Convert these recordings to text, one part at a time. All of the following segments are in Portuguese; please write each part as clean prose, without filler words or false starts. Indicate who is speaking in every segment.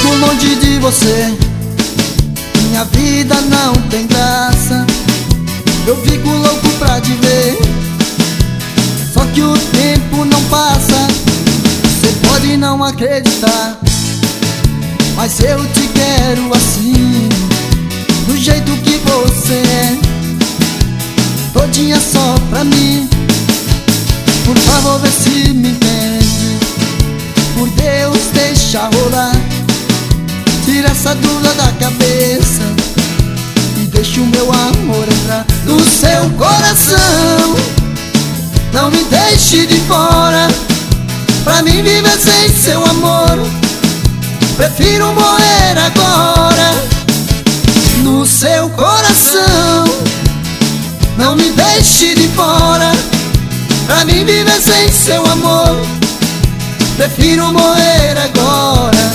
Speaker 1: longe de você, minha vida não tem graça. Eu fico louco pra te ver, só que o tempo não passa. Você pode não acreditar, mas eu te quero assim, do jeito que você é, todinha só pra mim. Por favor, vê se me entende, por Deus deixa rolar. Tira essa dúvida da cabeça e deixa o meu amor entrar no seu coração. Não me deixe de fora, pra mim viver sem seu amor. Prefiro morrer agora no seu coração. Não me deixe de fora, pra mim viver sem seu amor. Prefiro morrer agora.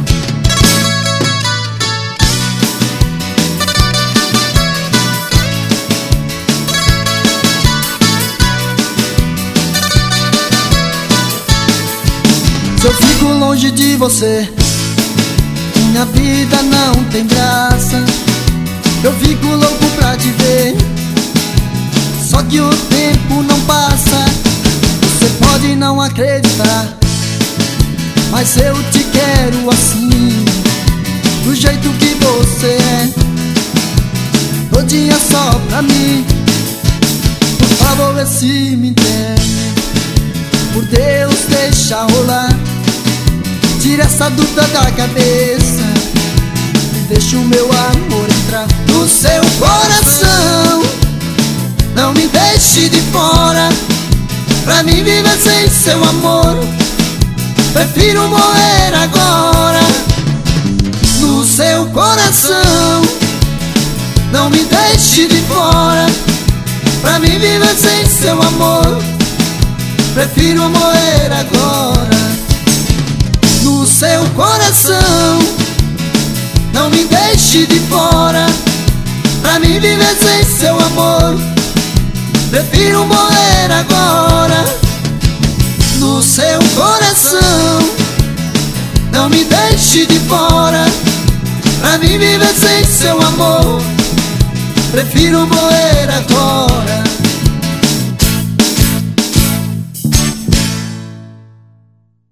Speaker 1: Se eu fico longe de você, minha vida não tem graça. Eu fico louco pra te ver, só que o tempo não passa. Você pode não acreditar, mas eu te quero assim, do jeito que você é, todinha só pra mim. Por favor, vê se me entende, por Deus deixa rolar. Tira essa dúvida da cabeça e deixa o meu amor entrar no seu coração. Não me deixe de fora, pra mim viver sem seu amor. Prefiro morrer agora no seu coração. Não me deixe de fora, pra mim viver sem seu amor. Prefiro morrer agora no seu coração. Não me deixe de fora, pra mim viver sem seu amor. Prefiro morrer agora no seu coração. Não me deixe de fora, pra mim viver sem seu amor. Prefiro morrer agora.